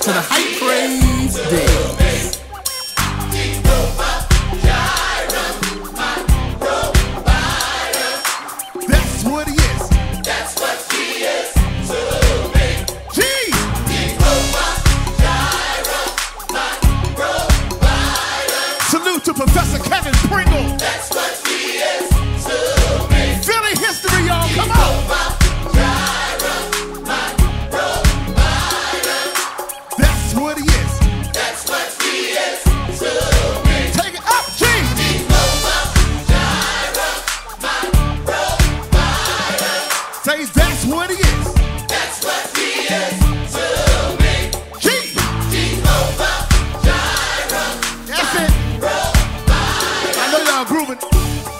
to the High Praise Day. That's what he is. That's what he is to me. Gee! Jehovah Jireh, my provider. Salute to Professor Kevin Pringle. That's what he is to me. Philly history, y'all. Come on. Jehovah Jireh, my provider. That's what he is. That's what he is to me. Take it up, G. Jehovah Jireh, my provider. Say that's what he is. That's what he is to me. G. Jehovah Jireh, That's it. provider. I know y'all grooving.